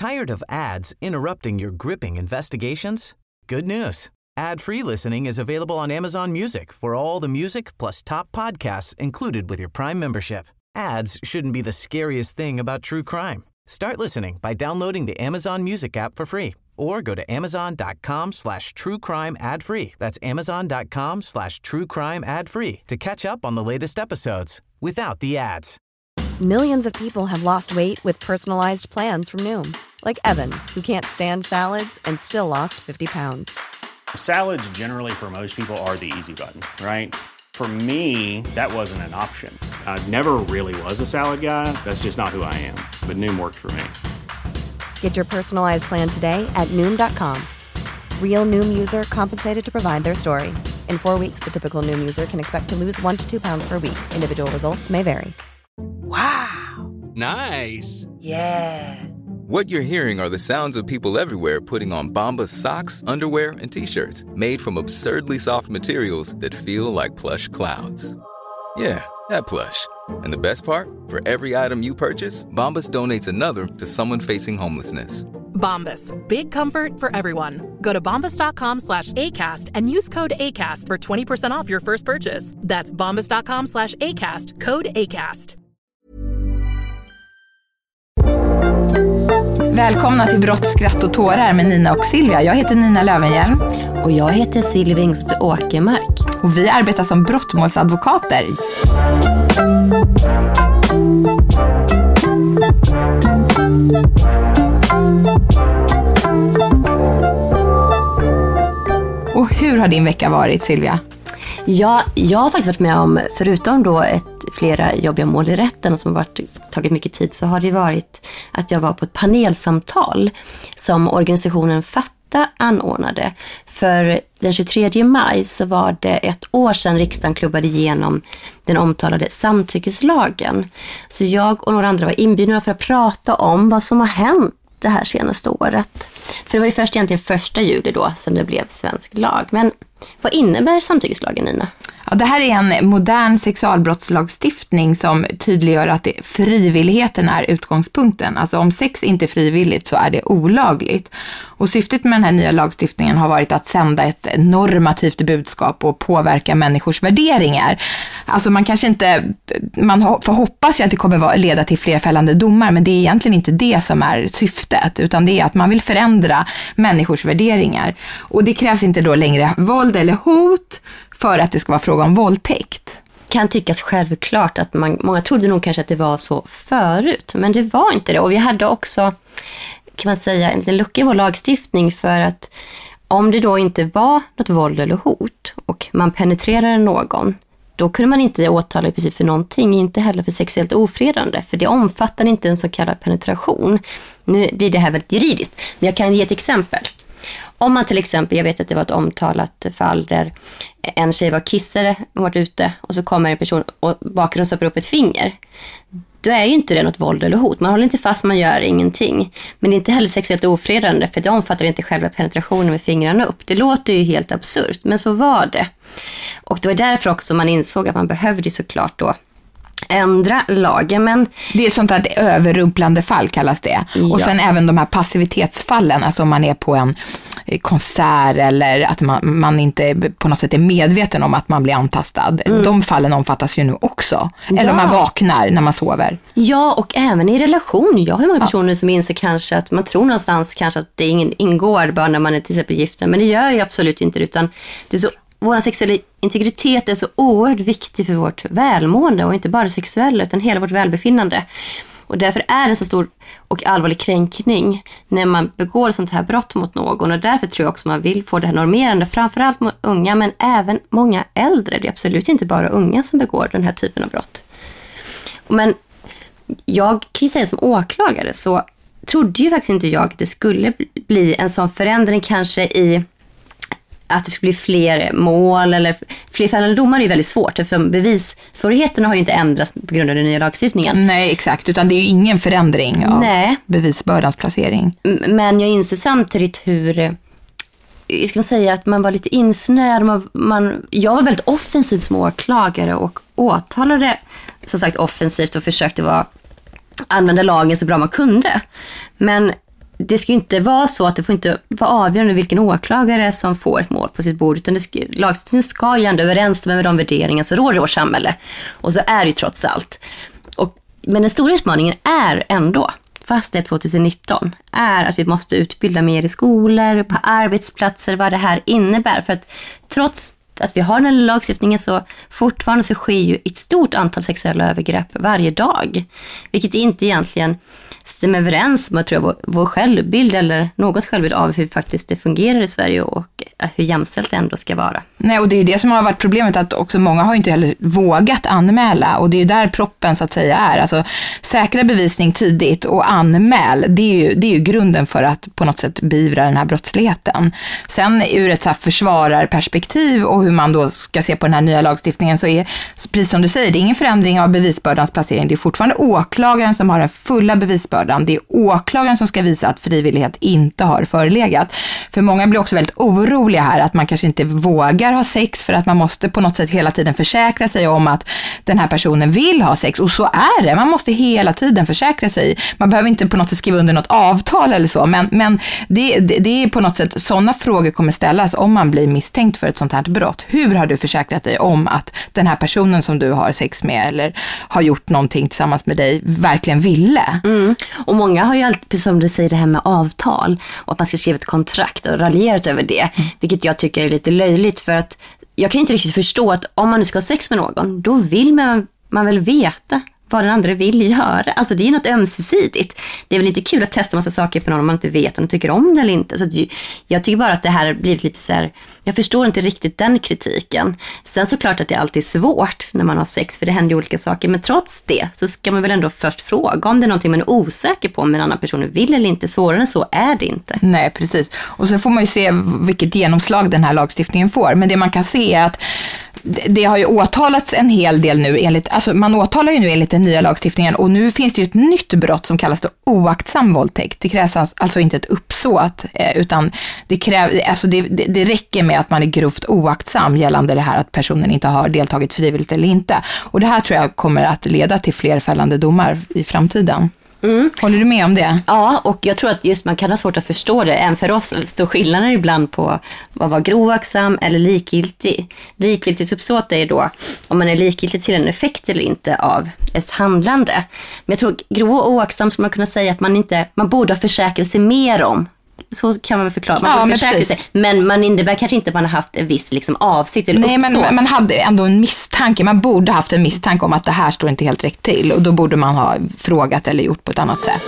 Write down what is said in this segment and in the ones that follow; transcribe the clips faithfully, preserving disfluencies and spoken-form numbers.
Tired of ads interrupting your gripping investigations? Good news. Ad-free listening is available on Amazon Music for all the music plus top podcasts included with your Prime membership. Ads shouldn't be the scariest thing about true crime. Start listening by downloading the Amazon Music app for free or go to amazon.com slash true crime ad free. That's amazon.com slash true crime ad free to catch up on the latest episodes without the ads. Millions of people have lost weight with personalized plans from Noom. Like Evan, who can't stand salads and still lost fifty pounds. Salads generally for most people are the easy button, right? For me, that wasn't an option. I never really was a salad guy. That's just not who I am. But Noom worked for me. Get your personalized plan today at Noom dot com. Real Noom user compensated to provide their story. In four weeks, the typical Noom user can expect to lose one to two pounds per week. Individual results may vary. Wow. Nice. Yeah. What you're hearing are the sounds of people everywhere putting on Bombas socks, underwear, and T-shirts made from absurdly soft materials that feel like plush clouds. Yeah, that plush. And the best part? For every item you purchase, Bombas donates another to someone facing homelessness. Bombas. Big comfort for everyone. Go to bombas.com slash ACAST and use code ACAST for twenty percent off your first purchase. That's bombas.com slash ACAST. Code ACAST. Välkomna till Brott, skratt och tårar med Nina och Silvia. Jag heter Nina Lövenhjelm. Och jag heter Silvia Engst Åkermark. Och vi arbetar som brottmålsadvokater. Och hur har din vecka varit, Silvia? Ja, jag har faktiskt varit med om, förutom då ett, flera jobbiga mål i rätten som har varit, tagit mycket tid, så har det varit att jag var på ett panelsamtal som organisationen Fatta anordnade. För den tjugotredje maj så var det ett år sedan riksdagen klubbade igenom den omtalade samtyckeslagen. Så jag och några andra var inbjudna för att prata om vad som har hänt det här senaste året. För det var ju först egentligen första juli då sedan det blev svensk lag. Men vad innebär samtyckeslagen, Nina? Ja, det här är en modern sexualbrottslagstiftning som tydliggör att det, frivilligheten är utgångspunkten. Alltså om sex inte är frivilligt så är det olagligt. Och syftet med den här nya lagstiftningen har varit att sända ett normativt budskap och påverka människors värderingar. Alltså man kanske inte, man får hoppas ju att det kommer leda till fler fällande domar, men det är egentligen inte det som är syftet, utan det är att man vill förändra människors värderingar. Och det krävs inte då längre våld eller hot för att det ska vara fråga om våldtäkt. Kan tyckas självklart att man, många trodde nog kanske att det var så förut, men det var inte det. Och vi hade också, kan man säga, en liten lucka i vår lagstiftning, för att om det då inte var något våld eller hot och man penetrerade någon, då kunde man inte åtala i princip för någonting, inte heller för sexuellt ofredande, för det omfattar inte en så kallad penetration. Nu blir det här väldigt juridiskt, men jag kan ge ett exempel. Om man till exempel, jag vet att det var ett omtalat fall där en tjej var kissare och varit ute och så kommer en person och bakgrunden stoppar upp ett finger. Då är ju inte det något våld eller hot. Man håller inte fast, man gör ingenting. Men det är inte heller sexuellt ofredande, för det omfattar inte själva penetrationen med fingrarna upp. Det låter ju helt absurt, men så var det. Och det var därför också man insåg att man behövde såklart då ändra lagen, men det är ett sånt här överrumplande fall kallas det. Ja. Och sen även de här passivitetsfallen, alltså om man är på en konsert eller att man, man inte på något sätt är medveten om att man blir antastad. Mm. De fallen omfattas ju nu också. Ja. Eller om man vaknar när man sover. Ja, och även i relation. Jag har många personer ja. som inser kanske att man tror någonstans kanske att det ingår bara när man är till exempel gifta, men det gör ju absolut inte, utan det är så. Vår sexuella integritet är så oerhört viktig för vårt välmående, och inte bara sexuella utan hela vårt välbefinnande. Och därför är det en så stor och allvarlig kränkning när man begår sånt här brott mot någon, och därför tror jag också man vill få det här normerande, framförallt mot unga men även många äldre. Det är absolut inte bara unga som begår den här typen av brott. Men jag kan ju säga som åklagare så trodde ju faktiskt inte jag att det skulle bli en sån förändring kanske i att det skulle bli fler mål eller fler fällande domar är ju väldigt svårt, för bevissvårigheterna har ju inte ändrats på grund av den nya lagstiftningen. Nej, exakt, utan det är ju ingen förändring av Nej. bevisbördans placering. Men jag inser samtidigt hur, jag ska säga att man var lite insnöad. Man, man, jag var väldigt offensiv som åklagare och åtalade som sagt offensivt och försökte vara, använda lagen så bra man kunde. Men det ska ju inte vara så att det får inte vara avgörande vilken åklagare som får ett mål på sitt bord, utan det ska, lagstiftningen ska ju ändå överensstämma med de värderingar som råder i vårt samhälle. Och så är det ju trots allt. Och, men den stora utmaningen är ändå, fast det är tjugonitton, är att vi måste utbilda mer i skolor, på arbetsplatser, vad det här innebär. För att trots att vi har den här lagstiftningen så fortfarande så sker ju ett stort antal sexuella övergrepp varje dag. Vilket inte egentligen stämmer överens med, tror jag, vår, vår självbild eller någons självbild av hur faktiskt det fungerar i Sverige och hur jämställt det ändå ska vara. Nej, och det är ju det som har varit problemet, att också många har ju inte heller vågat anmäla, och det är ju där proppen så att säga är. Alltså säkra bevisning tidigt och anmäl, det är ju, det är ju grunden för att på något sätt beivra den här brottsligheten. Sen ur ett så här försvararperspektiv och hur man då ska se på den här nya lagstiftningen, så är, precis som du säger, det är ingen förändring av bevisbördans placering. Det är fortfarande åklagaren som har den fulla bevisbördan. Det är åklagaren som ska visa att frivillighet inte har förelegat. För många blir också väldigt oroliga här, att man kanske inte vågar ha sex för att man måste på något sätt hela tiden försäkra sig om att den här personen vill ha sex. Och så är det. Man måste hela tiden försäkra sig. Man behöver inte på något sätt skriva under något avtal eller så. Men, men det, det, det är på något sätt, sådana frågor kommer ställas om man blir misstänkt för ett sånt här brott. Hur har du försäkrat dig om att den här personen som du har sex med eller har gjort någonting tillsammans med dig verkligen ville? Mm. Och många har ju alltid, som du säger, det här med avtal och att man ska skriva ett kontrakt och raljerat över det. Mm. Vilket jag tycker är lite löjligt, för att jag kan inte riktigt förstå att om man nu ska ha sex med någon, då vill man, man väl veta vad den andra vill göra. Alltså det är något ömsesidigt. Det är väl inte kul att testa massa saker på någon om man inte vet om de tycker om det eller inte. Så att jag tycker bara att det här blir lite så här, jag förstår inte riktigt den kritiken. Sen så klart att det alltid är svårt när man har sex, för det händer ju olika saker. Men trots det så ska man väl ändå först fråga om det är någonting man är osäker på om en annan person vill eller inte. Svårare än så är det inte. Nej, precis. Och så får man ju se vilket genomslag den här lagstiftningen får. Men det man kan se är att det har ju åtalats en hel del nu enligt, alltså man åtalar ju nu enligt den nya lagstiftningen, och nu finns det ju ett nytt brott som kallas då oaktsam våldtäkt. Det krävs alltså inte ett uppsåt, utan det, kräv, alltså det, det, det räcker med att man är grovt oaktsam gällande det här att personen inte har deltagit frivilligt eller inte. Och det här tror jag kommer att leda till fler fällande domar i framtiden. Mm. Håller du med om det? Ja, och jag tror att just man kan ha svårt att förstå det. Även för oss står skillnader ibland på vad var grovaksam eller likgiltig. Likgiltigt uppsåt är då om man är likgiltig till en effekt eller inte av ett handlande. Men jag tror grov och oaktsam skulle man kunna säga att man inte, man borde ha försäkrat sig mer om. Så kan man väl förklara. Man ja, men, sig. Men man innebär kanske inte att man har haft en viss liksom, avsikt eller Nej, uppsåt. men man hade ändå en misstanke. Man borde haft en misstanke om att det här står inte helt rätt till. Och då borde man ha frågat eller gjort på ett annat sätt.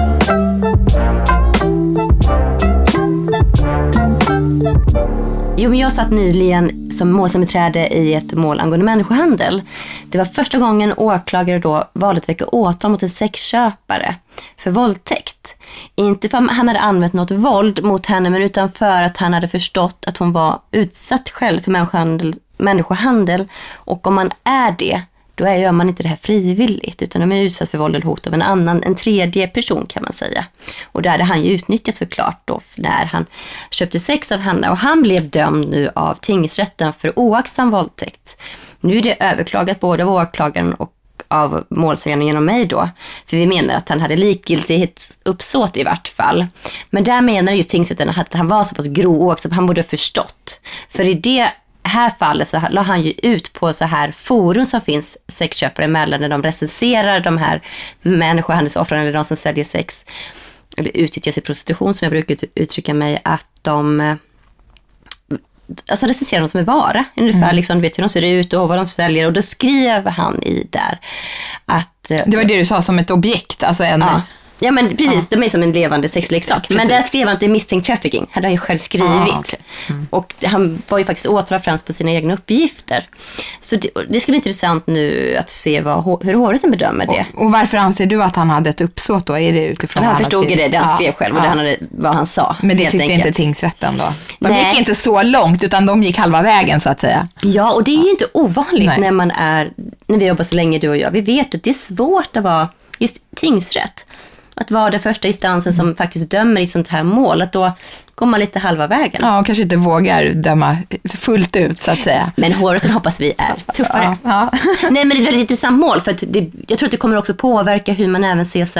Jo, men jag satt nyligen som målsägandebiträde i ett mål angående människohandel. Det var första gången åklagare då valde att väcka åtal mot en sexköpare för våldtäkt. Inte för att han hade använt något våld mot henne, men utan för att han hade förstått att hon var utsatt själv för människohandel. människohandel. Och om man är det, då gör man inte det här frivilligt, utan de är utsatt för våld eller hot av en annan, en tredje person kan man säga. Och där hade han ju utnyttjat såklart då när han köpte sex av henne, och han blev dömd nu av tingsrätten för oaktsam våldtäkt. Nu är det överklagat både av åklagaren och av målsäganden genom mig då, för vi menar att han hade likgiltighet uppsåt i vart fall. Men där menar ju tingsrätten att han var så pass grov oaktsam, han borde ha förstått. För i det här fallet så la han ju ut på så här forum som finns sexköpare emellan, när de recenserar de här människohandelsoffren eller de som säljer sex eller utnyttjar sig prostitution, som jag brukar uttrycka mig, att de alltså recenserar dem som är vara ungefär, mm. liksom, du vet hur de ser ut och vad de säljer, och då skriver han i där att det var det du sa, som ett objekt, alltså en ja. Ja, men precis, ja. De är som en levande sexleksak. Ja, men där skrev han inte misstänkt trafficking. Hade han ju själv skrivit. Ah, okay. mm. Och han var ju faktiskt åtalad främst på sina egna uppgifter. Så det, det ska bli intressant nu att se vad, hur hovrätten bedömer det. Och, och varför anser du att han hade ett uppsåt då? Är det utifrån ja, han förstod ju det, det han ja, skrev själv och ja. det han hade, vad han sa. Men det tyckte enkelt. Inte tingsrätten då? De Nej. gick inte så långt, utan de gick halva vägen så att säga. Ja, och det är ju inte ovanligt Nej. när man är, när vi jobbar så länge du och jag. Vi vet att det är svårt att vara just tingsrätt. Att vara den första instansen som faktiskt dömer i sånt här mål, att då går man lite halva vägen. Ja, och kanske inte vågar döma fullt ut så att säga. Men hovrätten hoppas vi är tuffare. Ja, ja. Nej, men det är ett väldigt intressant mål, för att det, jag tror att det kommer också påverka hur man även ser sen på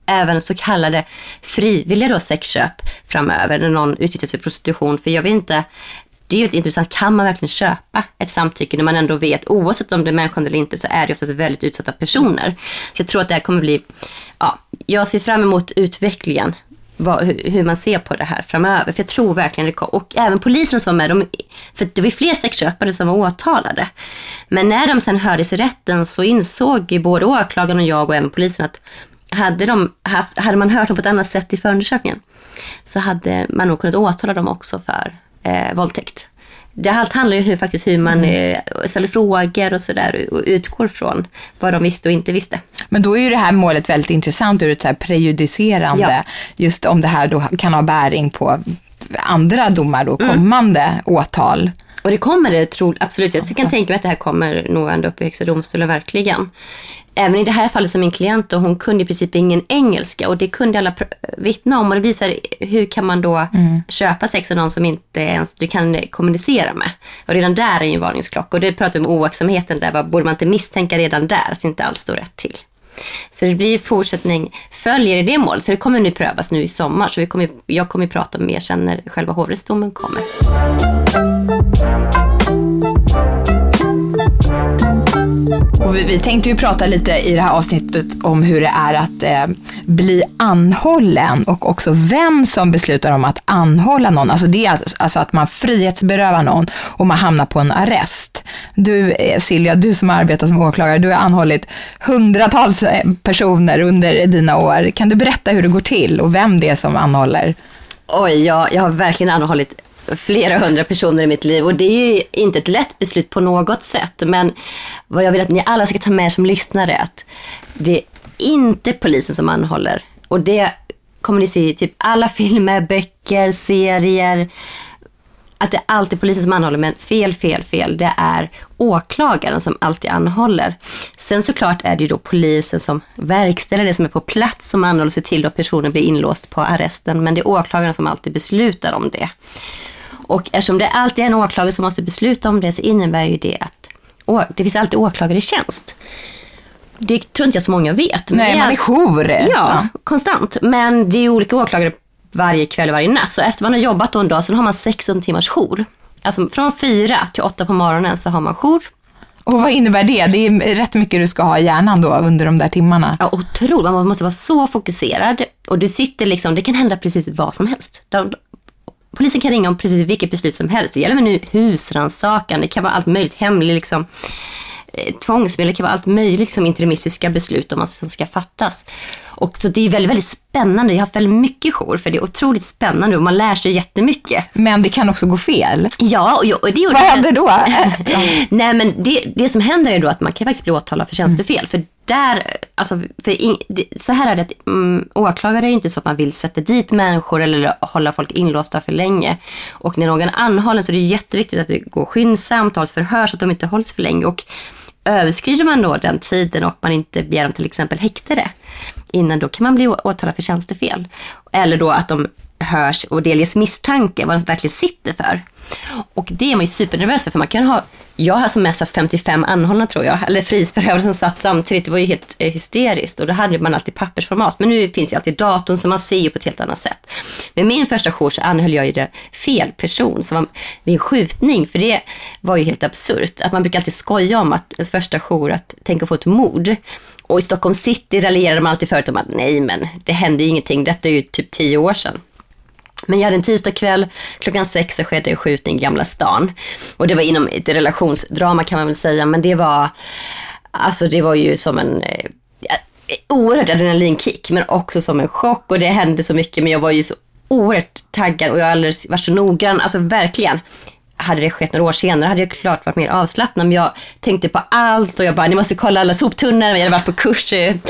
även så kallade frivilliga då sexköp framöver när någon utnyttjar sig i prostitution. För jag vet inte, det är ju lite intressant, kan man verkligen köpa ett samtycke när man ändå vet, oavsett om det är människan eller inte, så är det oftast väldigt utsatta personer. Så jag tror att det här kommer bli, ja, jag ser fram emot utvecklingen, vad, hur man ser på det här framöver. För jag tror verkligen det kommer, och även polisen som var med, de, för det var fler sexköpare som var åtalade. Men när de sen hördes i rätten så insåg ju både åklagaren och jag och även polisen att hade, de haft, hade man hört dem på ett annat sätt i förundersökningen så hade man nog kunnat åtala dem också för eh, våldtäkt. Det allt handlar ju hur, faktiskt hur man eh, ställer frågor och sådär och utgår från vad de visste och inte visste. Men då är ju det här målet väldigt intressant ur ett så här prejudicerande, ja. Just om det här då kan ha bäring på andra domar då, kommande mm. åtal. Och det kommer det, tror, absolut. Jag kan tänka mig att det här kommer nog ända upp i högsta domstolen verkligen. Även i det här fallet som min klient och hon kunde i princip ingen engelska och det kunde alla pr- vittna om. Och det blir så här, hur kan man då mm. köpa sex av någon som inte ens du kan kommunicera med? Och redan där är ju en varningsklocka. Och det pratar om oaktsamheten där. Vad borde man inte misstänka redan där att det inte alls står rätt till? Så det blir fortsättning, följer i det målet. För det kommer nu prövas nu i sommar. Så vi kommer, jag kommer prata mer sen när själva hovrättsdomen kommer. Och vi, vi tänkte ju prata lite i det här avsnittet om hur det är att eh, bli anhållen och också vem som beslutar om att anhålla någon. Alltså det är alltså, alltså att man frihetsberövar någon och man hamnar på en arrest. Du eh, Silja, du som arbetar som åklagare, du har anhållit hundratals personer under dina år. Kan du berätta hur det går till och vem det är som anhåller? Oj, jag, jag har verkligen anhållit flera hundra personer i mitt liv och det är ju inte ett lätt beslut på något sätt, men vad jag vill att ni alla ska ta med som lyssnare är att det är inte polisen som anhåller, och det kommer ni se i typ alla filmer, böcker, serier, att det är alltid polisen som anhåller, men fel, fel, fel, det är åklagaren som alltid anhåller. Sen såklart är det ju då polisen som verkställer det som är på plats som anhåller sig till då personen blir inlåst på arresten, men det är åklagaren som alltid beslutar om det. Och eftersom det alltid är en åklagare som måste besluta om det så innebär ju det att å, det finns alltid åklagare i tjänst. Det tror inte jag så många vet. Nej, men man är jour. Ja, ja, konstant. Men det är olika åklagare varje kväll och varje natt. Så efter man har jobbat då en dag så har man sexton timmars jour. Alltså från fyra till åtta på morgonen så har man jour. Och vad innebär det? Det är rätt mycket du ska ha i hjärnan då under de där timmarna. Ja, otroligt. Man måste vara så fokuserad. Och du sitter liksom, det kan hända precis vad som helst. De, polisen kan ringa om precis vilket beslut som helst. Det gäller med nu husrannsakan. Det kan vara allt möjligt hemligt liksom. Tvångsmedel, det kan vara allt möjligt liksom, interimistiska beslut om man ska fattas. Och så det är väldigt, väldigt spännande. Jag har haft väldigt mycket jour för det är otroligt spännande och man lär sig jättemycket. Men det kan också gå fel. Ja, och, och det gjorde vad händer då? Nej, men det, det som händer är då att man kan faktiskt bli åtalad för tjänstefel. Mm. För där, alltså, för in, det, så här är det att mm, åklagare är inte så att man vill sätta dit människor eller hålla folk inlåsta för länge. Och när någon anhåller så är det jätteviktigt att det går skyndsamt och hålls förhör så att de inte hålls för länge. Och överskrider man då den tiden och man inte begär dem till exempel häktade innan, då kan man bli åtalad för tjänstefel. Eller då att de hörs och delges misstanke vad de verkligen sitter för. Och det är man ju supernervös för, för man kan ha, jag har som mest femtiofem anhållna tror jag, eller frihetsberövade som satt samtidigt. Det var ju helt eh, hysteriskt och då hade man alltid pappersformat, men nu finns ju alltid datorn så man ser ju på ett helt annat sätt. Men min första jour så anhöll jag ju det fel person som var vid en skjutning, för det var ju helt absurt. Att man brukar alltid skoja om att ens första jour att tänka på ett mord. Och i Stockholm city raljerade man alltid förut om att nej men det hände ju ingenting, detta är ju typ tio år sedan. Men jag hade en tisdag kväll, klockan sex så skedde en skjutning i Gamla stan. Och det var inom ett relationsdrama kan man väl säga, men det var, alltså det var ju som en eh, oerhört adrenalinkick, men också som en chock och det hände så mycket, men jag var ju så oerhört taggad och jag alldeles var så noggrann, alltså verkligen. Hade det skett några år senare hade jag klart varit mer avslappnad, men jag tänkte på allt och jag bara, ni måste kolla alla soptunnor, jag hade varit på kurs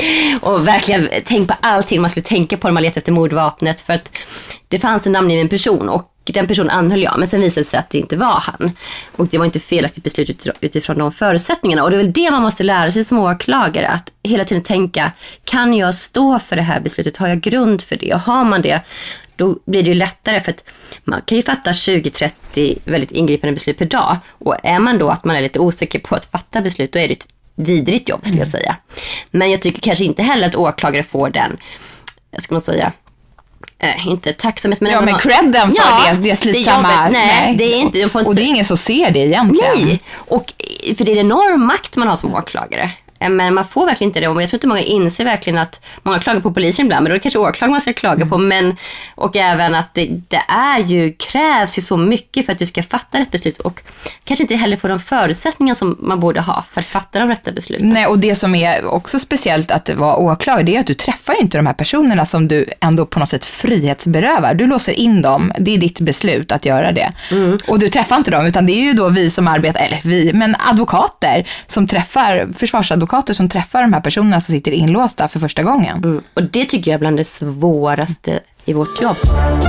och verkligen tänkt på allting man skulle tänka på när man letade efter mordvapnet, för att det fanns en namngiven person och den personen anhöll jag, men sen visade det sig att det inte var han och det var inte felaktigt beslut utifrån de förutsättningarna, och det är väl det man måste lära sig som åklagare, att hela tiden tänka, kan jag stå för det här beslutet, har jag grund för det, och har man det då blir det ju lättare, för att man kan ju fatta tjugo trettio väldigt ingripande beslut per dag, och är man då att man är lite osäker på att fatta beslut, då är det ett vidrigt jobb skulle jag säga. Men jag tycker kanske inte heller att åklagare får den ska man säga, Äh, inte tacksamhet, men ja, men credden för ja, det, det slitsamma. Det nej, nej, det är inte, de får inte. Och det är ingen som ser det egentligen. Nej, och för det är en enorm makt man har som åklagare. Men man får verkligen inte det. Och jag tror inte många inser verkligen att många klagar på polisen ibland, men då är det kanske åklagaren man ska klaga mm. på. Men, och även att det, det är ju, krävs ju så mycket för att du ska fatta rätt beslut. Och kanske inte heller få de förutsättningar som man borde ha för att fatta de rätta besluten. Nej, och det som är också speciellt att vara åklagare, det är att du träffar ju inte de här personerna som du ändå på något sätt frihetsberövar. Du låser in dem, det är ditt beslut att göra det. Mm. Och du träffar inte dem, utan det är ju då vi som arbetar, eller vi, men advokater som träffar, försvarsadvokater som träffar de här personerna som sitter inlåsta för första gången. Mm. Och det tycker jag är bland det svåraste i vårt jobb.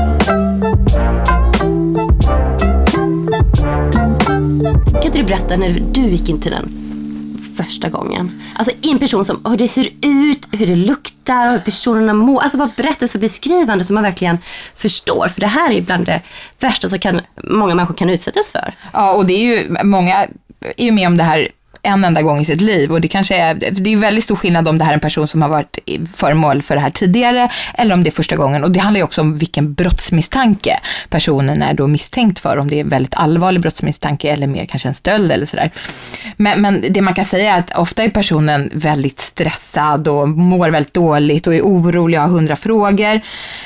Kan inte du berätta när du gick in till den första gången? Alltså en person som, hur det ser ut, hur det luktar och hur personerna mår. Alltså bara berätta så beskrivande som man verkligen förstår. För det här är bland det värsta som kan, många människor kan utsättas för. Ja, och det är ju, många är ju med om det här en enda gång i sitt liv, och det kanske är, det är väldigt stor skillnad om det här är en person som har varit föremål för det här tidigare eller om det är första gången, och det handlar ju också om vilken brottsmisstanke personen är då misstänkt för, om det är väldigt allvarlig brottsmisstanke eller mer kanske en stöld eller sådär. Men, men det man kan säga är att ofta är personen väldigt stressad och mår väldigt dåligt och är orolig och har hundra frågor.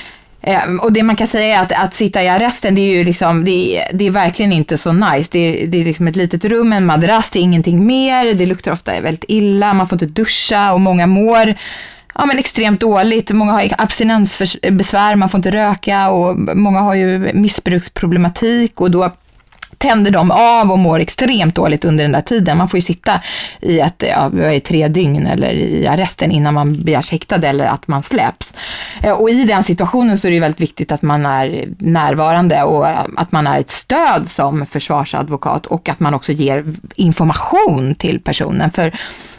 Eh, och det man kan säga är att, att sitta i arresten, det är ju liksom, det är, det är verkligen inte så nice. Det är, det är liksom ett litet rum, en madrass, det är ingenting mer. Det luktar ofta väldigt illa, man får inte duscha och många mår ja, men extremt dåligt. Många har abstinensbesvär, man får inte röka, och många har ju missbruksproblematik, och då tänder de av och mår extremt dåligt under den där tiden. Man får ju sitta i ett, ja, i tre dygn eller i arresten innan man begärs häktad eller att man släpps. Och i den situationen så är det ju väldigt viktigt att man är närvarande och att man är ett stöd som försvarsadvokat, och att man också ger information till personen. För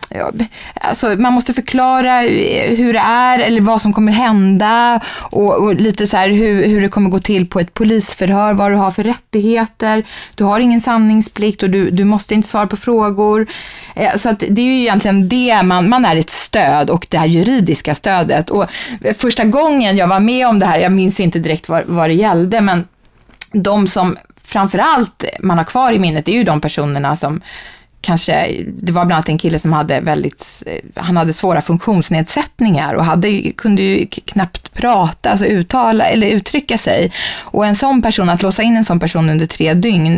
alltså, man måste förklara hur det är eller vad som kommer hända, och, och lite så här hur, hur det kommer gå till på ett polisförhör, vad du har för rättigheter. Du har ingen sanningsplikt och du, du måste inte svara på frågor. Så att det är ju egentligen det, man, man är ett stöd, och det här juridiska stödet. Och första gången jag var med om det här, jag minns inte direkt vad, vad det gällde, men de som framförallt man har kvar i minnet är ju de personerna som kanske, det var bland annat en kille som hade väldigt, han hade svåra funktionsnedsättningar och hade, kunde ju knappt prata, alltså uttala eller uttrycka sig. Och en sån person, att låsa in en sån person under tre dygn,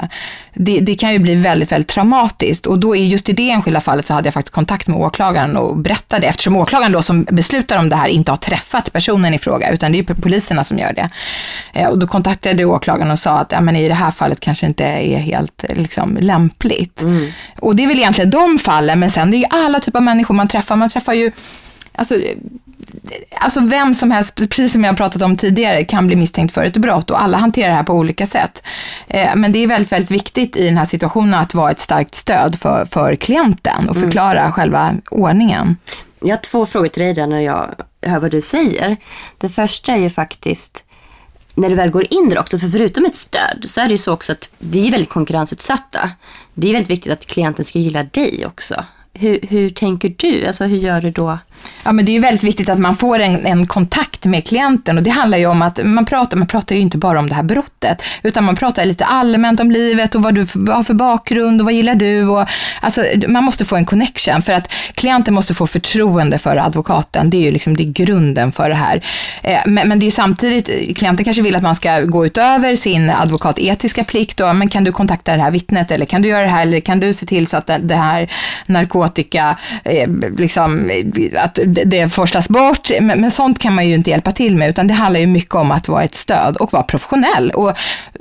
det, det kan ju bli väldigt, väldigt traumatiskt. Och då är just i det enskilda fallet så hade jag faktiskt kontakt med åklagaren och berättade, eftersom åklagaren då som beslutar om det här inte har träffat personen i fråga, utan det är ju poliserna som gör det. Och då kontaktade åklagaren och sa att ja, men i det här fallet kanske inte är helt liksom, lämpligt. Mm. Och det är väl egentligen de fallen, men sen det är ju alla typer av människor man träffar. Man träffar ju, alltså, alltså vem som helst, precis som jag har pratat om tidigare, kan bli misstänkt för ett brott, och alla hanterar det här på olika sätt. Eh, men det är väldigt, väldigt viktigt i den här situationen att vara ett starkt stöd för, för klienten och förklara mm. själva ordningen. Jag har två frågor till dig där när jag hör vad du säger. Det första är ju faktiskt, när du väl går in där också, för förutom ett stöd så är det ju så också att vi är väldigt konkurrensutsatta. Det är väldigt viktigt att klienten ska gilla dig också. Hur, hur tänker du? Alltså hur gör du då? Ja, men det är ju väldigt viktigt att man får en, en kontakt med klienten, och det handlar ju om att man pratar, man pratar ju inte bara om det här brottet, utan man pratar lite allmänt om livet och vad du har för bakgrund och vad gillar du, och alltså man måste få en connection, för att klienten måste få förtroende för advokaten. Det är ju liksom det är grunden för det här. Men, men det är ju samtidigt, klienten kanske vill att man ska gå utöver sin advokatetiska plikt, och men kan du kontakta det här vittnet, eller kan du göra det här, eller kan du se till så att det här narkotika liksom att det forslas bort, men, men sånt kan man ju inte hjälpa till med, utan det handlar ju mycket om att vara ett stöd och vara professionell, och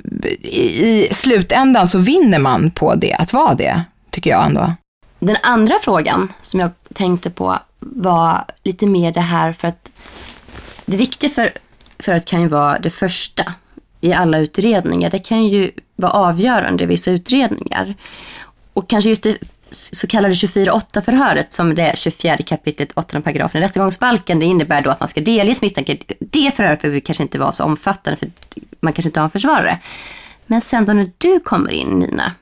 i, i slutändan så vinner man på det, att vara det, tycker jag ändå. Den andra frågan som jag tänkte på var lite mer det här, för att det viktiga för, för att kan ju vara det första i alla utredningar, det kan ju vara avgörande i vissa utredningar, och kanske just det så kallade tjugofyra åtta förhöret, som det är tjugofjärde kapitlet åttonde paragrafen i rättegångsbalken, det innebär då att man ska delges misstanke. Det förhöret behöver kanske inte vara så omfattande, för man kanske inte har en försvarare. Men sen då när du kommer in, Nina,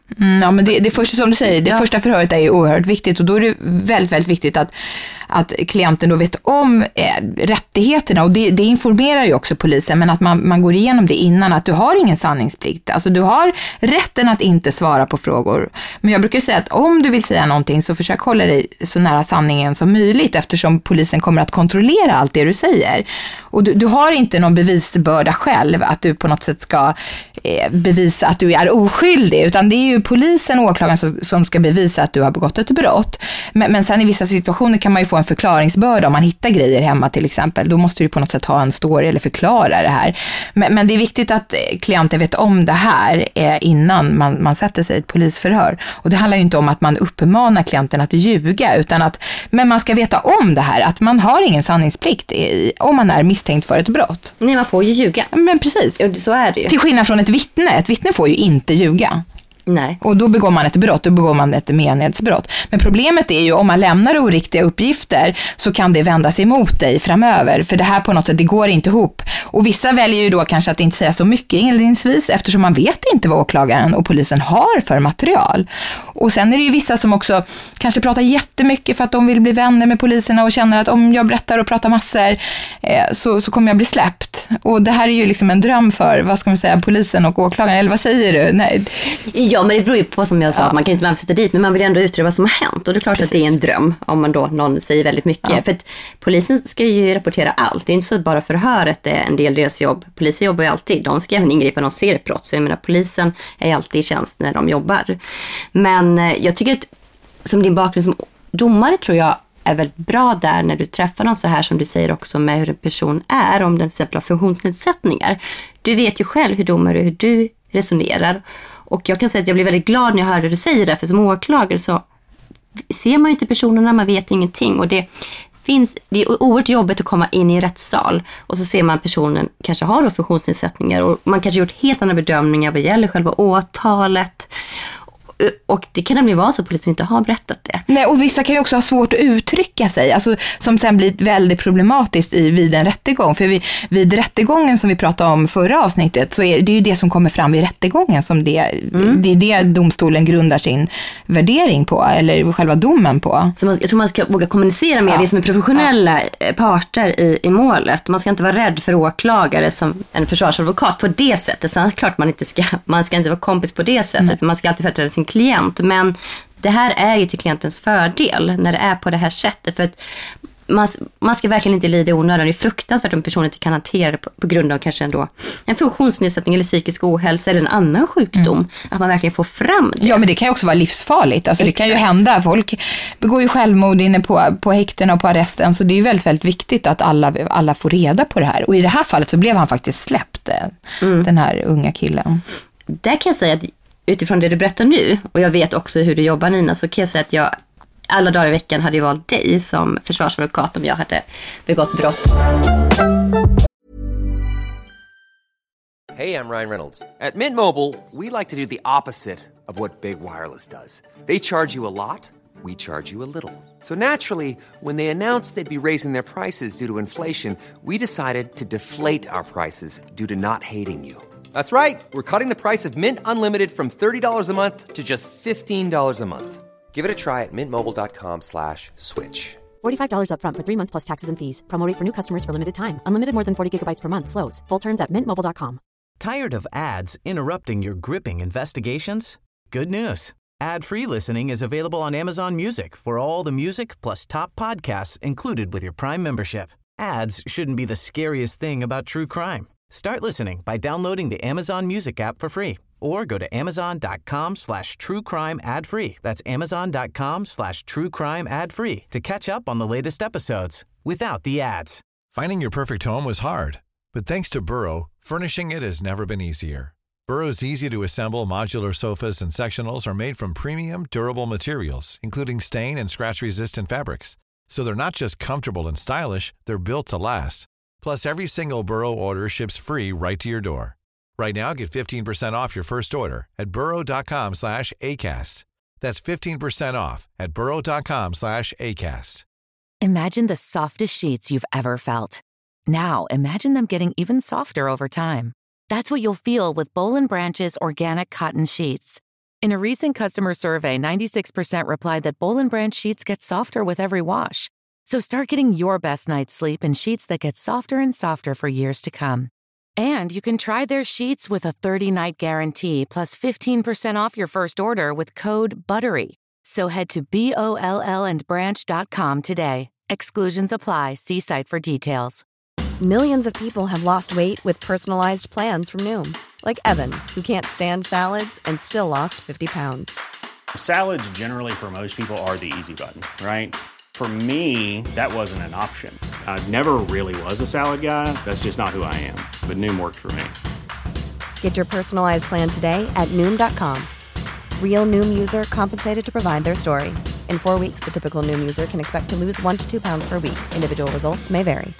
Mm, ja, men det, det första som du säger, det ja. första förhöret är ju oerhört viktigt och då är det väldigt, väldigt viktigt att, att klienten då vet om eh, rättigheterna och det, det informerar ju också polisen, men att man, man går igenom det innan, att du har ingen sanningsplikt. Alltså du har rätten att inte svara på frågor. Men jag brukar säga att om du vill säga någonting så försök hålla dig så nära sanningen som möjligt eftersom polisen kommer att kontrollera allt det du säger. Och du, du har inte någon bevisbörda själv att du på något sätt ska eh, bevisa att du är oskyldig, utan det är ju polisen och åklagaren som, som ska bevisa att du har begått ett brott. Men, men sen i vissa situationer kan man ju få en förklaringsbörda om man hittar grejer hemma till exempel. Då måste du på något sätt ha en story eller förklara det här. Men, men det är viktigt att klienten vet om det här eh, innan man, man sätter sig i ett polisförhör. Och det handlar ju inte om att man uppmanar klienten att ljuga, utan att men man ska veta om det här, att man har ingen sanningsplikt i, om man är misstänkt för ett brott. Nej, man får ju ljuga. Men precis. Så är det ju. Till skillnad från ett vittne. Ett vittne får ju inte ljuga. Nej. Och då begår man ett brott, då begår man ett menedighetsbrott. Men problemet är ju om man lämnar oriktiga uppgifter så kan det vändas emot dig framöver. För det här på något sätt, det går inte ihop. Och vissa väljer ju då kanske att inte säga så mycket inledningsvis eftersom man vet inte vad åklagaren och polisen har för material. Och sen är det ju vissa som också kanske pratar jättemycket för att de vill bli vänner med poliserna och känner att om jag berättar och pratar massor eh, så, så kommer jag bli släppt. Och det här är ju liksom en dröm för, vad ska man säga, polisen och åklagaren. Eller vad säger du? Nej. Ja, men det beror ju på som jag sa, ja. att man kan inte vara sätta dit, men man vill ändå utreda vad som har hänt. Och det är klart Precis. att det är en dröm om man då någon säger väldigt mycket. Ja. För att polisen ska ju rapportera allt. Det är inte så att bara förhöret är en del av deras jobb. Polisen jobbar ju alltid. De ska även ingripa när de ser ett brott. Så jag menar, polisen är alltid i tjänst när de jobbar. Men jag tycker att som din bakgrund som domare tror jag är väldigt bra där när du träffar någon så här som du säger också med hur en person är, om den till exempel har funktionsnedsättningar. Du vet ju själv hur domare, hur du resonerar. Och jag kan säga att jag blir väldigt glad när jag hör det du säger där, för som åklagare så ser man ju inte personerna, man vet ingenting. Och det finns, det är oerhört jobbigt att komma in i en rättssal och så ser man personen kanske har då funktionsnedsättningar och man kanske gjort helt andra bedömningar vad gäller själva åtalet. Och det kan nämligen vara så att polisen inte har berättat det. Nej, och vissa kan ju också ha svårt att uttrycka sig. Alltså, som sen blir väldigt problematiskt i, vid en rättegång. För vi, vid rättegången som vi pratade om förra avsnittet så är det ju det som kommer fram vid rättegången. Som det, mm. det är det domstolen grundar sin värdering på. Eller själva domen på. Så man, jag tror man ska våga kommunicera med ja. det som är professionella ja. parter i, i målet. Man ska inte vara rädd för åklagare som en försvarsadvokat på det sättet. Sen är det klart man inte ska, man ska inte vara kompis på det sättet. Mm. Man ska alltid företräda sin klient, men det här är ju till klientens fördel när det är på det här sättet, för att man, man ska verkligen inte lida onödan. Det är fruktansvärt om personen inte kan hantera det på, på grund av kanske ändå en funktionsnedsättning eller psykisk ohälsa eller en annan sjukdom, mm. att man verkligen får fram det. Ja, men det kan ju också vara livsfarligt. Alltså det kan ju hända. Folk begår ju självmord inne på, på häkten och på arresten, så det är ju väldigt, väldigt viktigt att alla, alla får reda på det här. Och i det här fallet så blev han faktiskt släppt, mm. den här unga killen. Där kan jag säga att utifrån det du berättar nu, och jag vet också hur du jobbar Nina, så kan jag säga att jag alla dagar i veckan hade valt dig som försvarsadvokat om jag hade begått brott. Hey, I'm Ryan Reynolds. At Mint Mobile, we like to do the opposite of what Big Wireless does. They charge you a lot, we charge you a little. So naturally, when they announced they'd be raising their prices due to inflation, we decided to deflate our prices due to not hating you. That's right. We're cutting the price of Mint Unlimited from thirty dollars a month to just fifteen dollars a month. Give it a try at mintmobile.com slash switch. forty-five dollars up front for three months plus taxes and fees. Promo rate for new customers for limited time. Unlimited more than forty gigabytes per month. Slows full terms at mint mobile dot com. Tired of ads interrupting your gripping investigations? Good news. Ad-free listening is available on Amazon Music for all the music plus top podcasts included with your Prime membership. Ads shouldn't be the scariest thing about true crime. Start listening by downloading the Amazon Music app for free or go to amazon.com slash true crime ad free. That's amazon.com slash true crime ad free to catch up on the latest episodes without the ads. Finding your perfect home was hard, but thanks to Burrow, furnishing it has never been easier. Burrow's easy-to-assemble modular sofas and sectionals are made from premium, durable materials, including stain and scratch-resistant fabrics. So they're not just comfortable and stylish, they're built to last. Plus, every single Burrow order ships free right to your door. Right now, get fifteen percent off your first order at burrow.com slash ACAST. That's fifteen percent off at burrow.com slash ACAST. Imagine the softest sheets you've ever felt. Now, imagine them getting even softer over time. That's what you'll feel with Boll and Branch's organic cotton sheets. In a recent customer survey, ninety-six percent replied that Boll and Branch sheets get softer with every wash. So start getting your best night's sleep in sheets that get softer and softer for years to come. And you can try their sheets with a thirty-night guarantee plus fifteen percent off your first order with code BUTTERY. So head to B O L L and branch dot com today. Exclusions apply. See site for details. Millions of people have lost weight with personalized plans from Noom. Like Evan, who can't stand salads and still lost fifty pounds. Salads generally for most people are the easy button, right? For me, that wasn't an option. I never really was a salad guy. That's just not who I am. But Noom worked for me. Get your personalized plan today at Noom dot com. Real Noom user compensated to provide their story. In four weeks, the typical Noom user can expect to lose one to two pounds per week. Individual results may vary.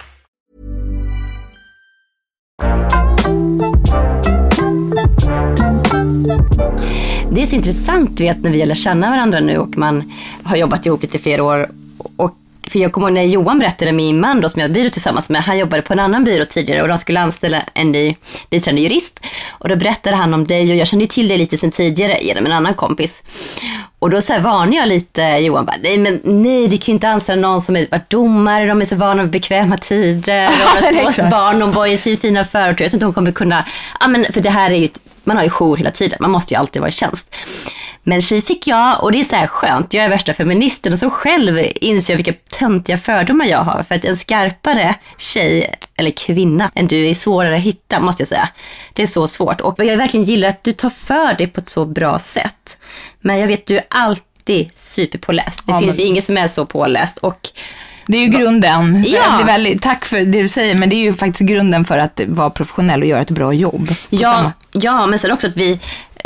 Det är så intressant, vet, när vi lär känna varandra nu och man har jobbat ihop lite flera år. Och för jag kommer ihåg när Johan berättade, min man då, som jag byrå tillsammans med, han jobbade på en annan byrå tidigare och de skulle anställa en ny biträdande jurist. Och då berättade han om dig och jag kände till dig lite sen tidigare genom en annan kompis. Och då så här varnade jag lite Johan, bara, nej men nej, du kan ju inte anställa någon som är varit domare, de är så vana med bekväma tider och har två barn, de bor i sin fina förort. Jag tror inte de kommer kunna, ja men för det här är ju, man har ju jour hela tiden, man måste ju alltid vara i tjänst. Men tjej fick jag, och det är så här skönt, jag är värsta feministen och så själv inser jag vilka töntiga fördomar jag har. För att en skarpare tjej eller kvinna än du är svårare att hitta, måste jag säga. Det är så svårt. Och jag verkligen gillar att du tar för dig på ett så bra sätt. Men jag vet, du är alltid superpåläst. Det ja, finns men... ju ingen som är så påläst. Och det är ju grunden. Ja. Det är väldigt, tack för det du säger, men det är ju faktiskt grunden för att vara professionell och göra ett bra jobb. Ja, ja, men sen också att vi...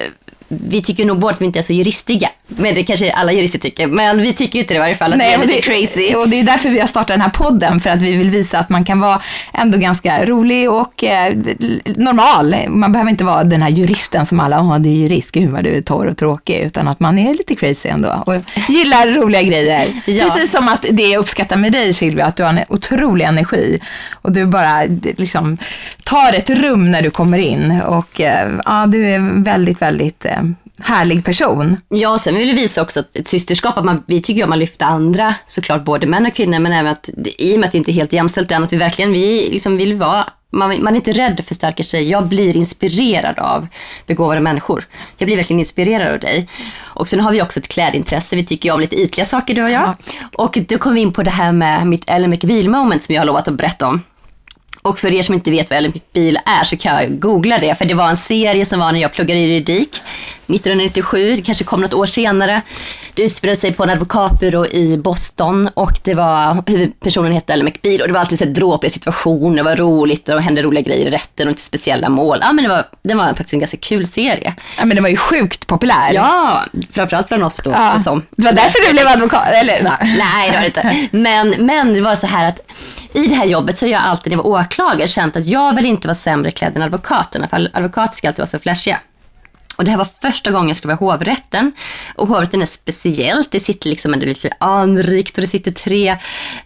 Vi tycker nog båda att vi inte är så juristiga. Men det kanske alla jurister tycker. Men vi tycker inte det i varje fall. Att Nej, vi är lite det, crazy. Och det är därför vi har startat den här podden. För att vi vill visa att man kan vara ändå ganska rolig och eh, normal. Man behöver inte vara den här juristen som alla, åh, det är jurist, gud vad du är torr och tråkig. Utan att man är lite crazy ändå. Och gillar roliga grejer. Ja. Precis som att det jag uppskattar med dig, Silvia, att du har en otrolig energi. Och du bara liksom tar ett rum när du kommer in. Och eh, ja, du är väldigt, väldigt... Eh, härlig person. Ja, och sen vill vi visa också ett systerskap, att man, vi tycker ju om att lyfta andra, såklart både män och kvinnor, men även att i och med att det inte är helt jämställt än, att vi verkligen vi liksom vill vara, man, man är inte rädd för starka tjejer. Jag blir inspirerad av begåvade människor. Jag blir verkligen inspirerad av dig. Och sen har vi också ett klädintresse. Vi tycker ju om lite ytliga saker, du och jag. Ja. Och då kom vi in på det här med mitt Ellen McBeal moment som jag har lovat att berätta om. Och för er som inte vet vad Ellen McBeal är så kan jag googla det. För det var en serie som var när jag pluggade juridik nittonhundranittiosju, det kanske kom något år senare. Det utspelade sig på en advokatbyrå i Boston och det var, huvudpersonen hette Ellen McBeal och det var alltid så dråpliga situationer, det var roligt och det hände roliga grejer i rätten och lite speciella mål. Ja, men det var, det var faktiskt en ganska kul serie. Ja, men det var ju sjukt populär. Ja, framförallt bland oss då. Ja, som, det var därför du blev advokat, eller? Nej, nej det var det inte. Men, men det var så här att i det här jobbet så har jag alltid, när jag var åklagare, känt att jag vill inte vara sämre klädd än advokaterna, för advokater ska alltid vara så flashiga. Och det här var första gången jag skulle vara i hovrätten. Och hovrätten är speciellt. Det sitter liksom, det är lite anrikt och det sitter tre,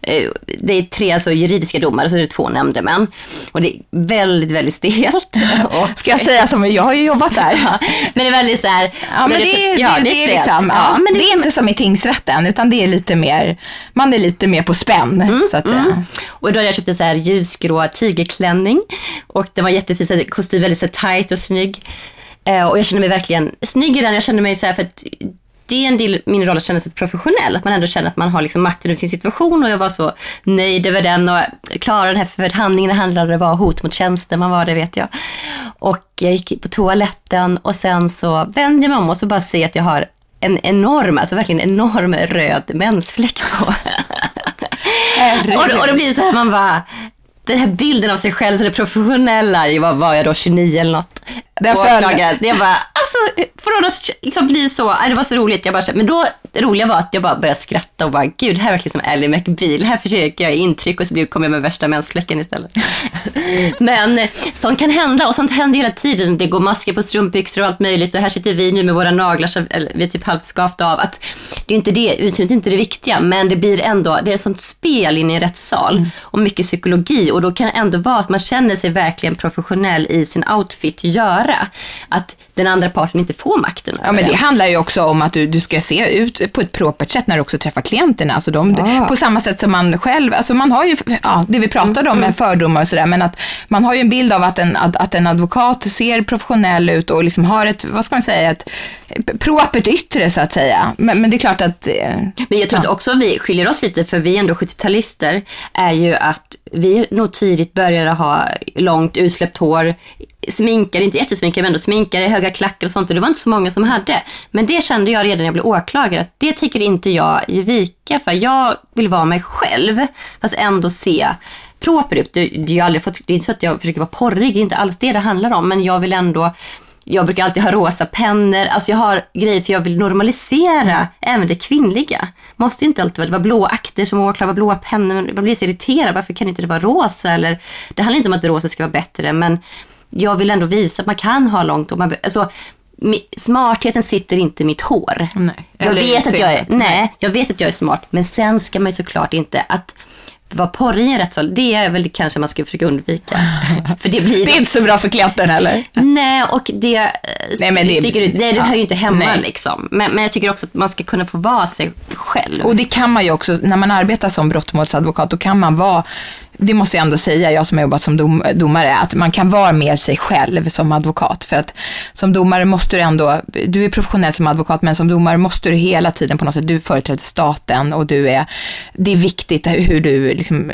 det är tre alltså juridiska domare och så är det två nämndemän. Och det är väldigt, väldigt stelt. Och, ska jag säga som jag har ju jobbat där. Ja, men det är väldigt så här. Ja, men det, det, det, ja, det, det är liksom, ja, ja, men det, det är som, inte som i tingsrätten, utan det är lite mer, man är lite mer på spänn, mm, så att säga. Mm. Och då hade jag köpt en så här ljusgrå tigerklänning. Och den var jättefin, kostym, väldigt så tight och snygg. Och jag känner mig verkligen snygg i den. Jag känner mig så här, för att det är en del min roll att känna sig professionell. Att man ändå känner att man har liksom makten över sin situation. Och jag var så nöjd över den och klarade den här förhandlingen. Det handlade om att hot mot tjänsten, man var det vet jag. Och jag gick på toaletten och sen så vände jag mig om och så bara ser att jag har en enorm, alltså verkligen enorm röd mensfläck på. och, och då blir det så här, man bara... Den här bilden av sig själv, så det professionella, var, var jag då tjugonio eller något. Det var alltså, för att liksom bli så, det var så roligt. Jag bara, men då, det roliga var att jag bara började skratta och bara, gud, det här är verkligen som Ellen McBeal. Här försöker jag intryck och så kommer jag med värsta mensfläcken istället. Men sånt kan hända och sånt händer hela tiden. Det går masker på strumpbyxor och allt möjligt. Och här sitter vi nu med våra naglar så vi är typ halvt skavt av. Att det är inte det, det är inte det viktiga, men det blir ändå, det är ett sånt spel in i en rättssal mm. och mycket psykologi. Och då kan det ändå vara att man känner sig verkligen professionell i sin outfit göra. Att den andra parten inte får makten. Ja, men det handlar ju också om att du, du ska se ut på ett propert sätt när du också träffar klienterna. Alltså de, ja. På samma sätt som man själv, alltså man har ju, ja, det vi pratade om med fördomar och sådär, men att man har ju en bild av att en, att, att en advokat ser professionell ut och liksom har ett, vad ska man säga, ett propert yttre så att säga. Men, men det är klart att... Men jag tror ja. att också vi skiljer oss lite, för vi är ändå sjuttio-talister, är ju att vi nog tidigt började ha långt utsläppt hår, sminkade, inte jättesminkade, men ändå sminkade, höga klackar och sånt, och det var inte så många som hade. Men det kände jag redan när jag blev åklagare, att det tycker inte jag ge vika för. Jag vill vara mig själv, fast ändå se proper ut. Det, det, är ju aldrig fått, det är inte så att jag försöker vara porrig, det är inte alls det det handlar om, men jag vill ändå... Jag brukar alltid ha rosa pennor. Alltså jag har grejer för jag vill normalisera även det kvinnliga. Måste inte alltid vara, det var blå akter som åklagare, blåa pennor. Jag blir så irriterad, varför kan inte det vara rosa? Eller, det handlar inte om att det rosa ska vara bättre, men jag vill ändå visa att man kan ha långt hår. Alltså, smartheten sitter inte i mitt hår. Nej. Jag vet att jag är, nej, jag vet att jag är smart, men sen ska man ju såklart inte att vad porrig är rätt så, det är väl kanske man ska försöka undvika. För det blir det är inte så bra för klienten heller. Nej, och det nej, men det, sticker ut. Nej, det hör ju inte hemma nej. liksom. Men, men jag tycker också att man ska kunna få vara sig själv. Och det kan man ju också, när man arbetar som brottmålsadvokat, då kan man vara, det måste jag ändå säga, jag som har jobbat som dom, domare, att man kan vara med sig själv som advokat. För att som domare måste du ändå, du är professionell som advokat, men som domare måste du hela tiden på något sätt, du företräder staten och du är, det är viktigt hur du liksom,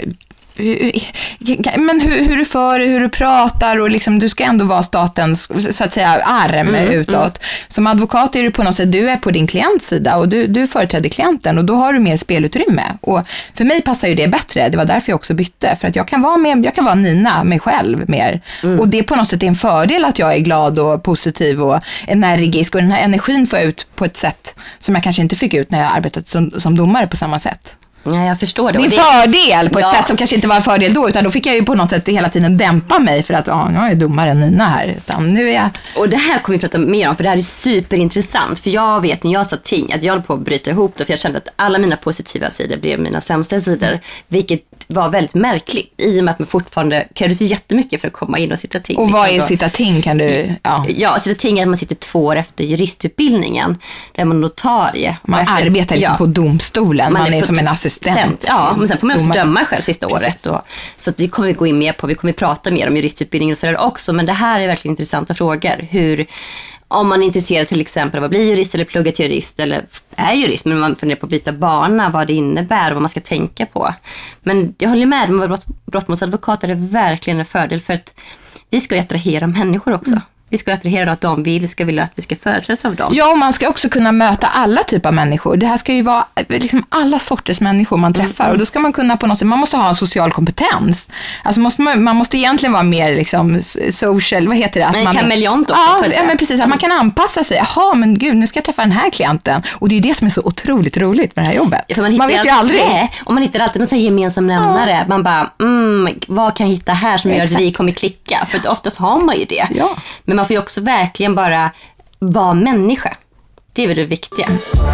men hur, hur du för, hur du pratar och liksom, du ska ändå vara statens så att säga arm mm, utåt. Mm. Som advokat är du på något sätt, du är på din klients sida och du, du företräder klienten och då har du mer spelutrymme. Och för mig passar ju det bättre, det var därför jag också bytte, för att jag kan vara med, jag kan vara Nina, mig själv mer. Mm. Och det på något sätt är en fördel att jag är glad och positiv och energisk, och den här energin får jag ut på ett sätt som jag kanske inte fick ut när jag arbetat som, som domare på samma sätt. Ja, jag förstår det. Det är det... fördel på ett ja. sätt som kanske inte var en fördel då, utan då fick jag ju på något sätt hela tiden dämpa mig för att ja, jag är domare Nina här, utan nu är jag... Och det här kommer vi prata mer om, för det här är superintressant, för jag vet när jag sa ting att jag håller på att bryta ihop det, för jag kände att alla mina positiva sidor blev mina sämsta sidor, vilket var väldigt märkligt i och med att man fortfarande krävdes så jättemycket för att komma in och sitta ting. Och vad är sitta ting, kan du... Ja, ja sitta ting är att man sitter två år efter juristutbildningen, där man notarie. Man efter, arbetar liksom ja. på domstolen, man, man är, är som en assistent. Ja, men sen får man också döma själv sista året. Och, så det kommer vi gå in mer på. Vi kommer prata mer om juristutbildning och sådär också. Men det här är verkligen intressanta frågor. Hur, om man är intresserad till exempel av att bli jurist eller plugga till jurist eller är jurist, men man funderar på att byta bana, vad det innebär och vad man ska tänka på. Men jag håller med, med brott, brottmålsadvokater är verkligen en fördel, för att vi ska ju attrahera människor också. Mm. Vi ska attrahera att de vill, ska vilja att vi ska företrädas av dem. Ja, och man ska också kunna möta alla typer av människor. Det här ska ju vara liksom alla sorters människor man träffar. Mm. Och då ska man kunna på något sätt, man måste ha en social kompetens. Alltså måste man, man måste egentligen vara mer liksom social, vad heter det? Att men man, kameleont också. Ja, ja, men precis. Att man kan anpassa sig. Jaha, men gud, nu ska jag träffa den här klienten. Och det är det som är så otroligt roligt med det här jobbet. Ja, man, man vet alltid, ju aldrig. Nej, och man hittar alltid någon sån gemensam nämnare. Ja. Man bara, mm, vad kan jag hitta här som ja, gör att vi kommer klicka? För att oftast har man ju det. Ja. Men man får ju också verkligen bara vara människa. Det är väl det viktiga.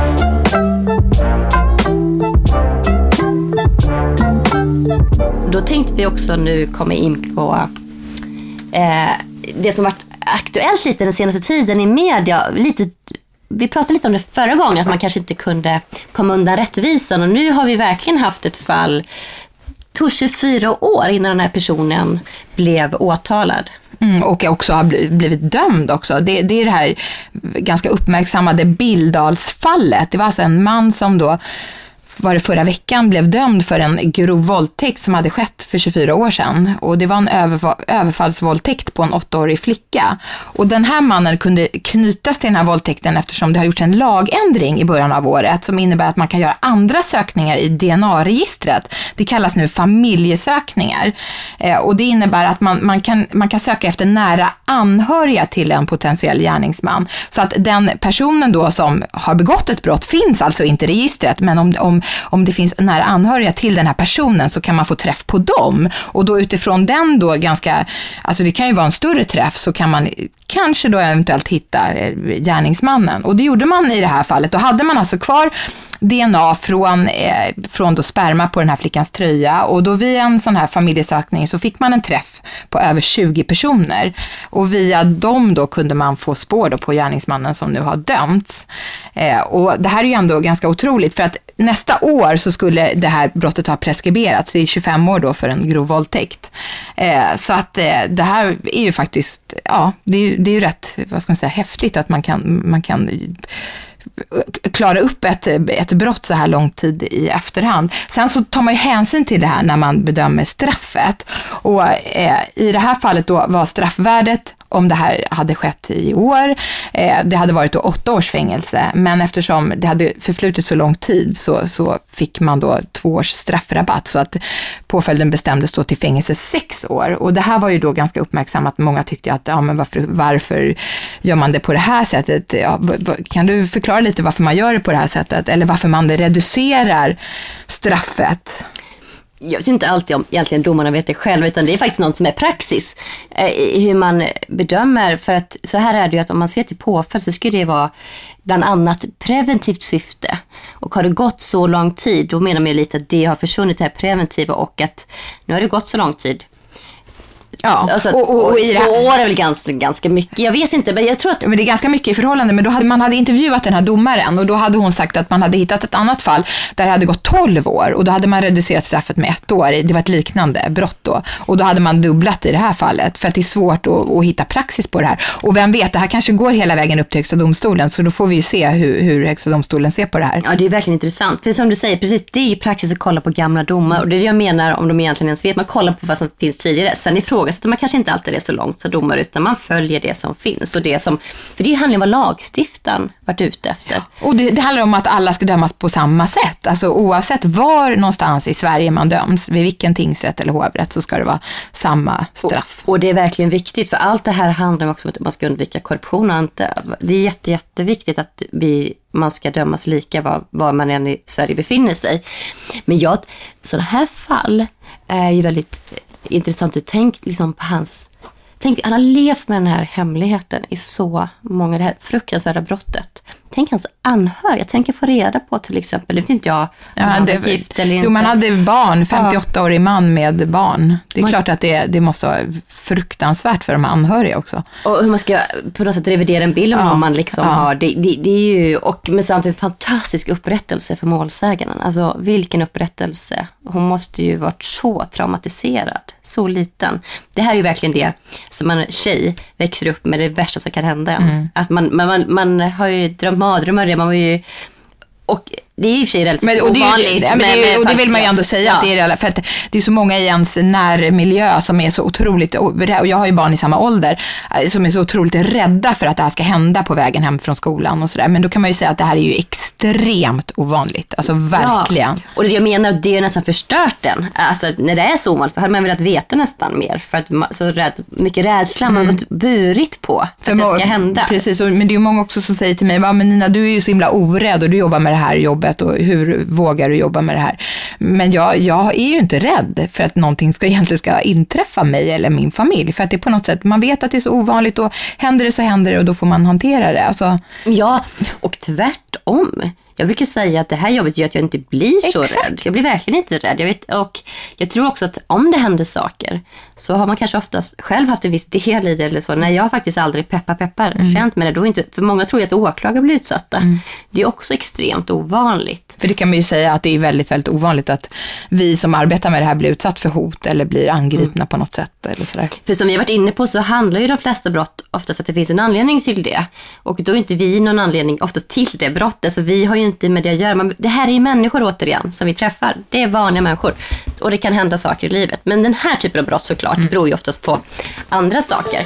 Då tänkte vi också nu komma in på eh, det som varit aktuellt lite den senaste tiden i media. Lite, vi pratade lite om det förra gången, att man kanske inte kunde komma undan rättvisan. Och nu har vi verkligen haft ett fall, tog tjugofyra år innan den här personen blev åtalad. Mm, och också har blivit dömd också. Det, det är det här ganska uppmärksammade Bildalsfallet. Det var alltså en man som då var det förra veckan blev dömd för en grov våldtäkt som hade skett för tjugofyra år sedan. Och det var en överf- överfallsvåldtäkt på en åttaårig flicka. Och den här mannen kunde knytas till den här våldtäkten eftersom det har gjorts en lagändring i början av året som innebär att man kan göra andra sökningar i D N A-registret. Det kallas nu familjesökningar. Eh, och det innebär att man, man, kan, man kan söka efter nära anhöriga till en potentiell gärningsman. Så att den personen då som har begått ett brott finns alltså inte i registret, men om, om om det finns nära anhöriga till den här personen så kan man få träff på dem. Och då utifrån den då ganska, alltså det kan ju vara en större träff, så kan man kanske då eventuellt hitta gärningsmannen. Och det gjorde man i det här fallet. Då hade man alltså kvar D N A från, eh, från då sperma på den här flickans tröja, och då via en sån här familjesökning så fick man en träff på över tjugo personer, och via dem då kunde man få spår då på gärningsmannen som nu har dömts. Eh, och det här är ju ändå ganska otroligt, för att nästa år så skulle det här brottet ha preskriberats. Det är tjugofem år då för en grov våldtäkt. Eh, så att eh, det här är ju faktiskt, ja, det är ju, det är ju rätt, vad ska man säga, häftigt att man kan, man kan klara upp ett, ett brott så här lång tid i efterhand. Sen så tar man ju hänsyn till det här när man bedömer straffet. Och eh, i det här fallet då var straffvärdet, om det här hade skett i år, eh, det hade varit då åtta års fängelse. Men eftersom det hade förflutit så lång tid så, så fick man då två års straffrabatt, så att påföljden bestämdes då till fängelse sex år. Och det här var ju då ganska uppmärksammat. Många tyckte att, ja men varför, varför gör man det på det här sättet? Ja, kan du förklara lite varför man gör det på det här sättet? Eller varför man reducerar straffet? Jag vet inte alltid om egentligen domarna vet det själv, utan det är faktiskt något som är praxis eh, i hur man bedömer. För att så här är det ju, att om man ser till påföljd så skulle det vara bland annat preventivt syfte. Och har det gått så lång tid, då menar man ju lite att det har försvunnit det här preventiva, och att nu har det gått så lång tid. Ja, alltså, och, och, och i två år är väl ganska, ganska mycket. Jag vet inte, men jag tror att... Men det är ganska mycket i förhållande. Men då hade man hade intervjuat den här domaren, och då hade hon sagt att man hade hittat ett annat fall där det hade gått tolv år, och då hade man reducerat straffet med ett år. Det var ett liknande brott då. Och då hade man dubblat i det här fallet, för att det är svårt att, att hitta praxis på det här. Och vem vet, det här kanske går hela vägen upp till Högsta domstolen, så då får vi ju se hur, hur Högsta domstolen ser på det här. Ja, det är verkligen intressant. För som du säger, precis, det är ju praxis att kolla på gamla domar, och det är det jag menar, om de egentligen ens vet. Man kollar på vad som finns tidigare. Sen ifrågasätter man kanske inte alltid det är så långt så domar, utan man följer det som finns, och det som, för det handlar om vad lagstiftaren varit ute efter. Och det, det handlar om att alla ska dömas på samma sätt, alltså oavsett var någonstans i Sverige man döms, vid vilken tingsrätt eller hovrätt, så ska det vara samma straff. Och, och det är verkligen viktigt, för allt det här handlar också om att man ska undvika korruption, och inte, det är jätte, jätteviktigt att vi, man ska dömas lika var, var man än i Sverige befinner sig. Men jag, sådana här fall är ju väldigt intressant att tänka liksom på hans... Tänk, han har levt med den här hemligheten i så många, det här fruktansvärda brottet. Tänk hans anhöriga, tänk att få reda på till exempel, det vet inte jag om ja, han det, var gift eller inte. Jo, man hade barn, femtioåtta-årig man med barn. Det är man, klart att det, det måste vara fruktansvärt för de anhöriga också. Och hur man ska på något sätt revidera en bild om ja, man liksom ja. har, det, det, det är ju, och med samtidigt en fantastisk upprättelse för målsägaren. Alltså vilken upprättelse. Hon måste ju varit så traumatiserad, så liten. Det här är ju verkligen det som en tjej växer upp med, det värsta som kan hända. Mm. Att man, man, man, man har ju drömt madrömmar, man var ju, och det är ju i och för sig relativt men, och det, ovanligt. Ja, men det, och det vill man ju ändå säga, ja. att det är, för att det är så många i ens närmiljö som är så otroligt, och jag har ju barn i samma ålder, som är så otroligt rädda för att det här ska hända på vägen hem från skolan och sådär. Men då kan man ju säga att det här är ju extremt ovanligt, alltså verkligen. Ja. Och det jag menar, det är nästan förstört den. Alltså när det är så ovanligt, hade man velat veta nästan mer, för att man, så rädd, mycket rädsla mm. man har gått burit på för, för att det ska hända. Precis, men det är ju många också som säger till mig, men Nina, du är ju så himla orädd och du jobbar med det här jobbet, och hur vågar du jobba med det här? Men jag, jag är ju inte rädd för att någonting ska egentligen ska inträffa mig eller min familj, för att det är på något sätt, man vet att det är så ovanligt, och händer det så händer det, och då får man hantera det. Alltså... Ja, och tvärtom. Jag brukar säga att det här jobbet gör att jag inte blir så Exakt. rädd. Jag blir verkligen inte rädd. Jag vet, och jag tror också att om det händer saker så har man kanske oftast själv haft en viss del i det eller så. Nej, jag har faktiskt aldrig peppar peppar mm. känt med det. Då inte, för många tror ju att åklagare blir utsatta. Mm. Det är också extremt ovanligt. För det kan man ju säga att det är väldigt, väldigt ovanligt att vi som arbetar med det här blir utsatt för hot eller blir angripna mm. på något sätt eller sådär. För som vi har varit inne på så handlar ju de flesta brott oftast att det finns en anledning till det. Och då är inte vi någon anledning oftast till det brottet. Så vi har ju inte med det att göra. Man, det här är ju människor återigen som vi träffar. Det är vanliga människor. Och det kan hända saker i livet. Men den här typen av brott såklart mm. beror ju oftast på andra saker.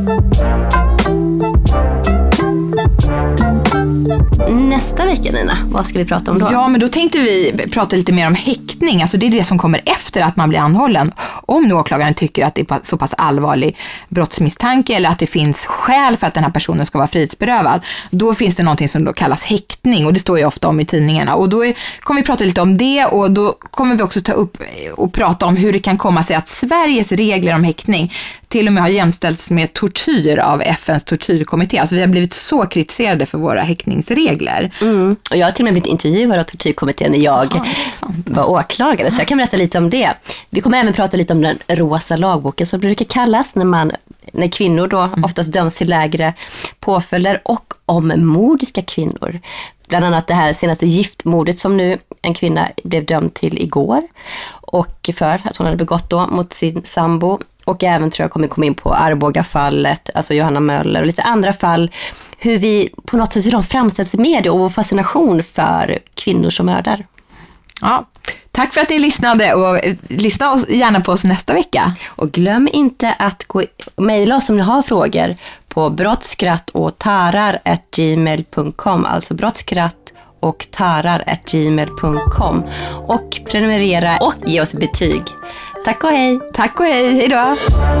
Nästa vecka, Nina, vad vad ska vi prata om då? Ja, men då tänkte vi prata lite mer om häktning. Alltså det är det som kommer efter att man blir anhållen. Om nu åklagaren tycker att det är så pass allvarlig brottsmisstanke eller att det finns skäl för att den här personen ska vara frihetsberövad, då finns det någonting som då kallas häktning, och det står ju ofta om i tidningarna. Och då är, kommer vi prata lite om det, och då kommer vi också ta upp och prata om hur det kan komma sig att Sveriges regler om häktning till och med har jämställts med tortyr av F N:s tortyrkommitté. Alltså vi har blivit så kritiserade för våra häktningsregler. Mm. Och jag har till och med blivit intervjuad av tortyrkommittén när jag ja, var åklagare, så jag kan berätta lite om det. Vi kommer även prata lite om den rosa lagboken som brukar kallas när, man, när kvinnor då mm. oftast döms till lägre påföljder, och om mordiska kvinnor. Bland annat det här senaste giftmordet som nu en kvinna blev dömd till igår, och för att hon hade begått då mot sin sambo. Och även tror jag kommer komma in på Arboga-fallet, alltså Johanna Möller och lite andra fall. Hur vi på något sätt, hur de framställs i media och vår fascination för kvinnor som mördar. Ja, tack för att ni lyssnade, och lyssna gärna på oss nästa vecka. Och glöm inte att gå och mejla oss om ni har frågor på brottskratt och tarar at gmail punkt com, alltså brottskratt och tarar at gmail punkt com, och prenumerera och ge oss betyg. Tack och hej. Tack och hej. Hej då.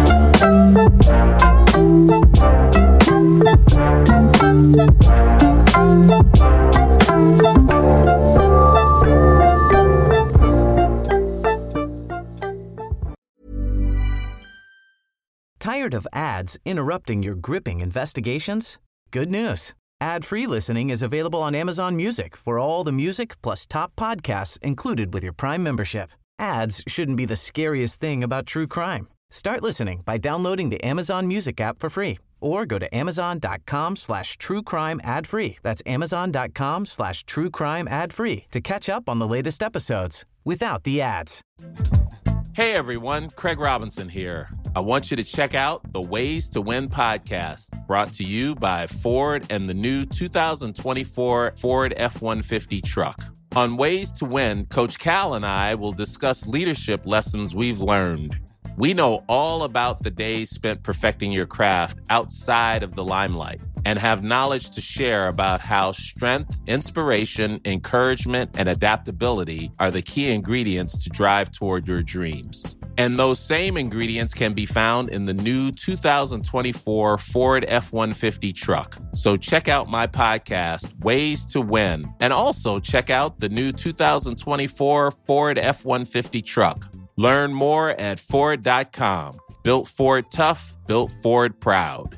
Tired of ads interrupting your gripping investigations? Good news. Ad-free listening is available on Amazon Music for all the music plus top podcasts included with your Prime membership. Ads shouldn't be the scariest thing about true crime. Start listening by downloading the Amazon Music app for free or go to amazon.com slash true crime ad free. That's amazon.com slash true crime ad free to catch up on the latest episodes without the ads. Hey everyone, Craig Robinson here. I want you to check out the Ways to Win podcast, brought to you by Ford and the new two thousand twenty-four Ford F one fifty truck. On Ways to Win, Coach Cal and I will discuss leadership lessons we've learned. We know all about the days spent perfecting your craft outside of the limelight and have knowledge to share about how strength, inspiration, encouragement, and adaptability are the key ingredients to drive toward your dreams. And those same ingredients can be found in the new two thousand twenty-four Ford F one fifty truck. So check out my podcast, Ways to Win, and also check out the new two thousand twenty-four Ford F one fifty truck. Learn more at Ford dot com. Built Ford tough, built Ford proud.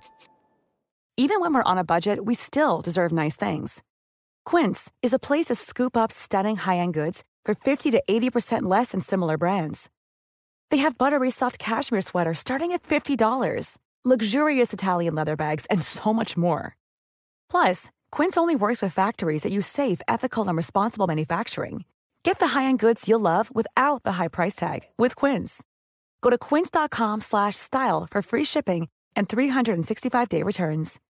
Even when we're on a budget, we still deserve nice things. Quince is a place to scoop up stunning high-end goods for fifty to eighty percent less than similar brands. They have buttery soft cashmere sweaters starting at fifty dollars, luxurious Italian leather bags, and so much more. Plus, Quince only works with factories that use safe, ethical, and responsible manufacturing. Get the high-end goods you'll love without the high price tag with Quince. Go to quince.com slash style for free shipping and three sixty-five day returns.